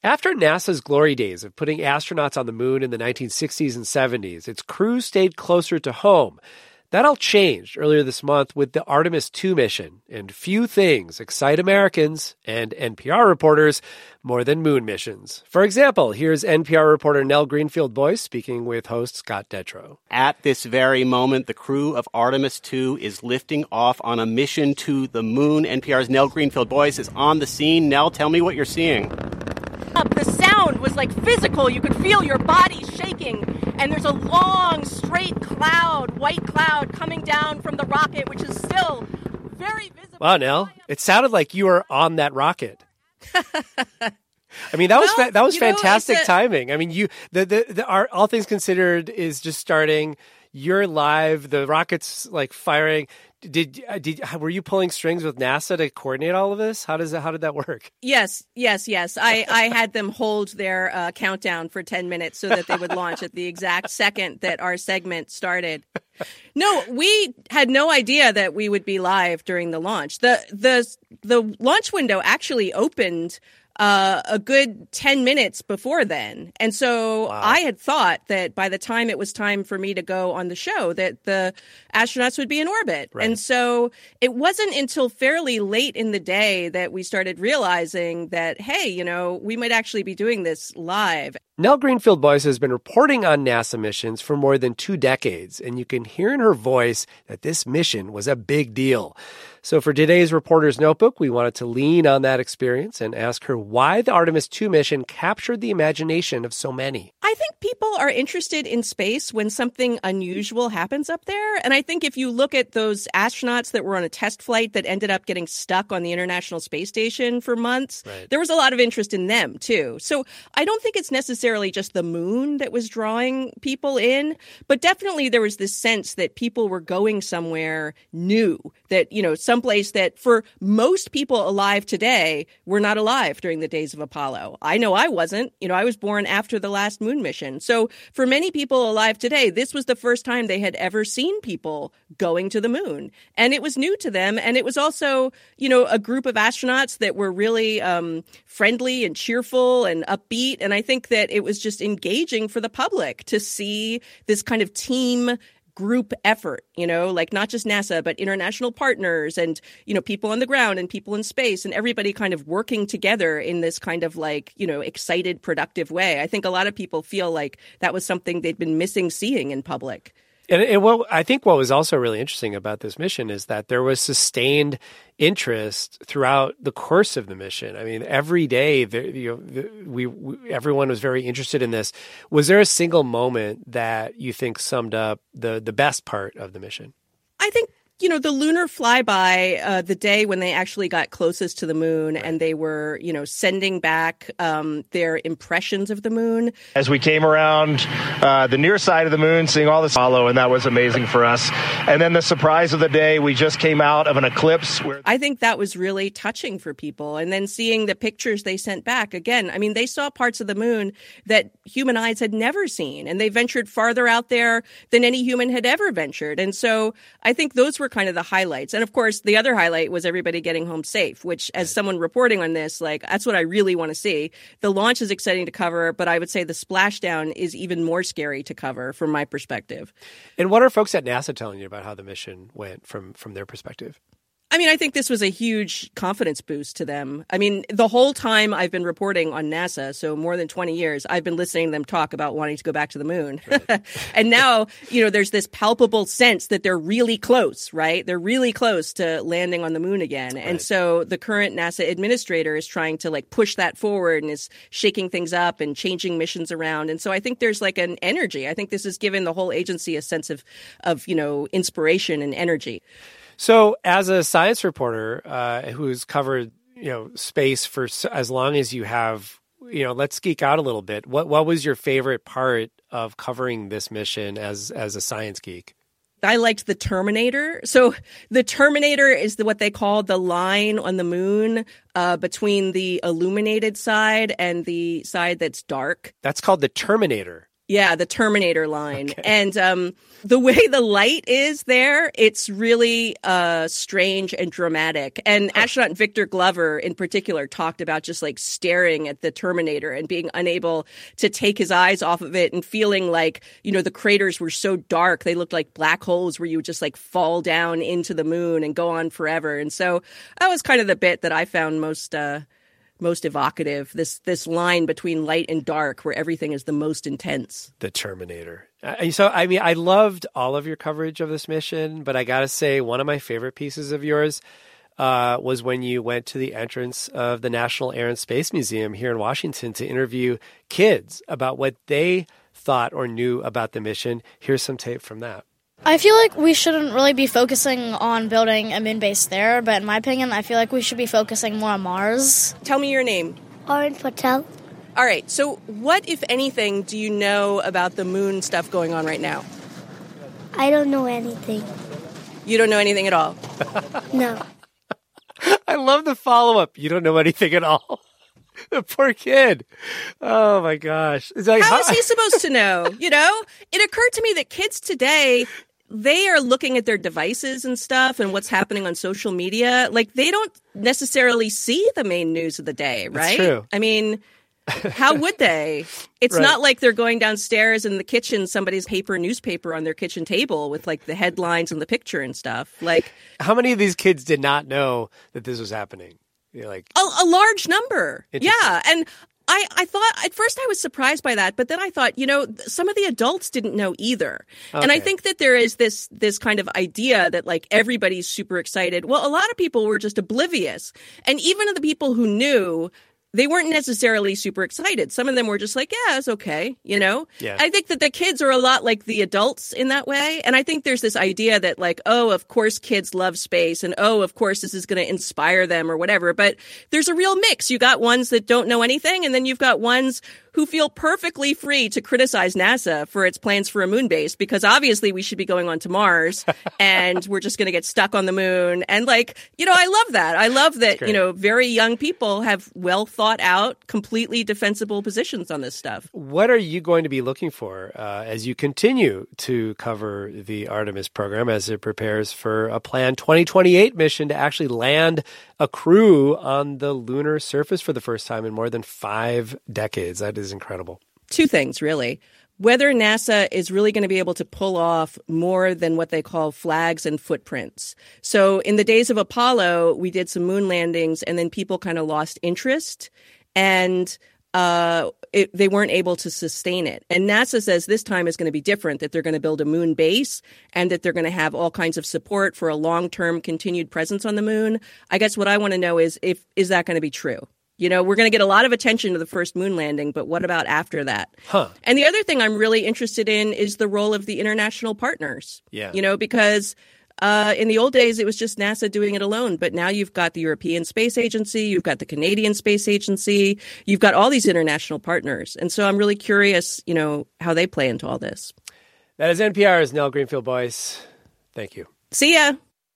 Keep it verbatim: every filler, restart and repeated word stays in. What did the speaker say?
After NASA's glory days of putting astronauts on the moon in the nineteen sixties and seventies, its crew stayed closer to home. That all changed earlier this month with the Artemis two mission, and few things excite Americans and N P R reporters more than moon missions. For example, here's N P R reporter Nell Greenfield-Boyce speaking with host Scott Detrow. At this very moment, the crew of Artemis two is lifting off on a mission to the moon. N P R's Nell Greenfield-Boyce is on the scene. Nell, tell me what you're seeing. The sound was like physical. You could feel your body shaking. And there's a long, straight cloud, white cloud coming down from the rocket, which is still very visible. Wow, Nell, it sounded like you were on that rocket. I mean, that was well, fa- that was fantastic know, a- timing. I mean, you the the, the our, All Things Considered is just starting. You're live. The rocket's like firing. Did did were you pulling strings with NASA to coordinate all of this? How does how did that work? Yes, yes, yes. I, I had them hold their uh, countdown for ten minutes so that they would launch at the exact second that our segment started. No, we had no idea that we would be live during the launch. The the the launch window actually opened Uh, a good ten minutes before then. And so wow. I had thought that by the time it was time for me to go on the show, that the astronauts would be in orbit. Right. And so it wasn't until fairly late in the day that we started realizing that, hey, you know, we might actually be doing this live. Nell Greenfield-Boyce has been reporting on NASA missions for more than two decades, and you can hear in her voice that this mission was a big deal. So for today's Reporter's Notebook, we wanted to lean on that experience and ask her why the Artemis two mission captured the imagination of so many. I think people are interested in space when something unusual happens up there. And I think if you look at those astronauts that were on a test flight that ended up getting stuck on the International Space Station for months, right. there was a lot of interest in them, too. So I don't think it's necessarily just the moon that was drawing people in, but definitely there was this sense that people were going somewhere new, that, you know, someplace that for most people alive today were not alive during the days of Apollo. I know I wasn't. You know, I was born after the last moon mission. So for many people alive today, this was the first time they had ever seen people going to the moon. And it was new to them. And it was also, you know, a group of astronauts that were really um, friendly and cheerful and upbeat. And I think that it was just engaging for the public to see this kind of team group effort, you know, like not just NASA, but international partners and, you know, people on the ground and people in space and everybody kind of working together in this kind of like, you know, excited, productive way. I think a lot of people feel like that was something they'd been missing seeing in public. And, and what I think what was also really interesting about this mission is that there was sustained interest throughout the course of the mission. I mean, every day, the, you know, the, we, we everyone was very interested in this. Was there a single moment that you think summed up the the best part of the mission? I think, you know, the lunar flyby, uh, the day when they actually got closest to the moon right. and they were, you know, sending back um, their impressions of the moon. As we came around uh, the near side of the moon, seeing all this hollow, and that was amazing for us. And then the surprise of the day, we just came out of an eclipse. Where I think that was really touching for people. And then seeing the pictures they sent back, again, I mean, they saw parts of the moon that human eyes had never seen. And they ventured farther out there than any human had ever ventured. And so I think those were kind of the highlights. And of course, the other highlight was everybody getting home safe, which as someone reporting on this, like that's what I really want to see. The launch is exciting to cover, but I would say the splashdown is even more scary to cover from my perspective. And what are folks at NASA telling you about how the mission went from, from their perspective? I mean, I think this was a huge confidence boost to them. I mean, the whole time I've been reporting on NASA, so more than twenty years, I've been listening to them talk about wanting to go back to the moon. Right. And now, you know, there's this palpable sense that they're really close, right? They're really close to landing on the moon again. Right. And so the current NASA administrator is trying to like push that forward and is shaking things up and changing missions around. And so I think there's like an energy. I think this has given the whole agency a sense of, of, you know, inspiration and energy. So as a science reporter uh, who's covered, you know, space for as long as you have, you know, let's geek out a little bit. What what was your favorite part of covering this mission as as a science geek? I liked the Terminator. So the Terminator is the, what they call the line on the moon uh, between the illuminated side and the side that's dark. That's called the Terminator. Yeah, the Terminator line. Okay. And um, the way the light is there, it's really uh, strange and dramatic. And astronaut Victor Glover in particular talked about just like staring at the Terminator and being unable to take his eyes off of it and feeling like, you know, the craters were so dark. They looked like black holes where you would just like fall down into the moon and go on forever. And so that was kind of the bit that I found most uh, most evocative, this this line between light and dark where everything is the most intense. The Terminator. Uh, so, I mean, I loved all of your coverage of this mission, but I got to say one of my favorite pieces of yours uh, was when you went to the entrance of the National Air and Space Museum here in Washington to interview kids about what they thought or knew about the mission. Here's some tape from that. I feel like we shouldn't really be focusing on building a moon base there, but in my opinion, I feel like we should be focusing more on Mars. Tell me your name. Oren Patel. All right, so what, if anything, do you know about the moon stuff going on right now? I don't know anything. You don't know anything at all? No. I love the follow-up. You don't know anything at all. The poor kid. Oh, my gosh. It's like, how, how is he supposed to know? You know, it occurred to me that kids today, they are looking at their devices and stuff and what's happening on social media. Like, they don't necessarily see the main news of the day, right? That's true. I mean, how would they? It's Right. not like they're going downstairs in the kitchen, somebody's paper newspaper on their kitchen table with like the headlines and the picture and stuff. Like, How many of these kids did not know that this was happening? You're like, a, a large number. Interesting. Yeah. And I, I thought at first I was surprised by that, but then I thought, you know, some of the adults didn't know either. And I Okay. think that there is this this kind of idea that like everybody's super excited. Well, a lot of people were just oblivious. And even the people who knew, they weren't necessarily super excited. Some of them were just like, yeah, it's okay, you know? Yeah. I think that the kids are a lot like the adults in that way. And I think there's this idea that like, oh, of course kids love space and oh, of course this is going to inspire them or whatever. But there's a real mix. You got ones that don't know anything and then you've got ones who feel perfectly free to criticize NASA for its plans for a moon base because obviously we should be going on to Mars and we're just going to get stuck on the moon. And like, you know, I love that. I love that, great. you know, very young people have well thought out, completely defensible positions on this stuff. what are you going to be looking for uh, as you continue to cover the Artemis program as it prepares for a planned twenty twenty-eight mission to actually land a crew on the lunar surface for the first time in more than five decades? That is incredible. Two things, really. Whether NASA is really going to be able to pull off more than what they call flags and footprints. So in the days of Apollo, we did some moon landings and then people kind of lost interest and uh, it, they weren't able to sustain it. And NASA says this time is going to be different, that they're going to build a moon base and that they're going to have all kinds of support for a long-term continued presence on the moon. I guess what I want to know is, if is that going to be true? You know, we're going to get a lot of attention to the first moon landing, but what about after that? Huh. And the other thing I'm really interested in is the role of the international partners. Yeah. You know, because uh, in the old days, it was just NASA doing it alone. But now you've got the European Space Agency, you've got the Canadian Space Agency, you've got all these international partners. And so I'm really curious, you know, how they play into all this. That is N P R's Nell Greenfield-Boyce. Thank you. See ya.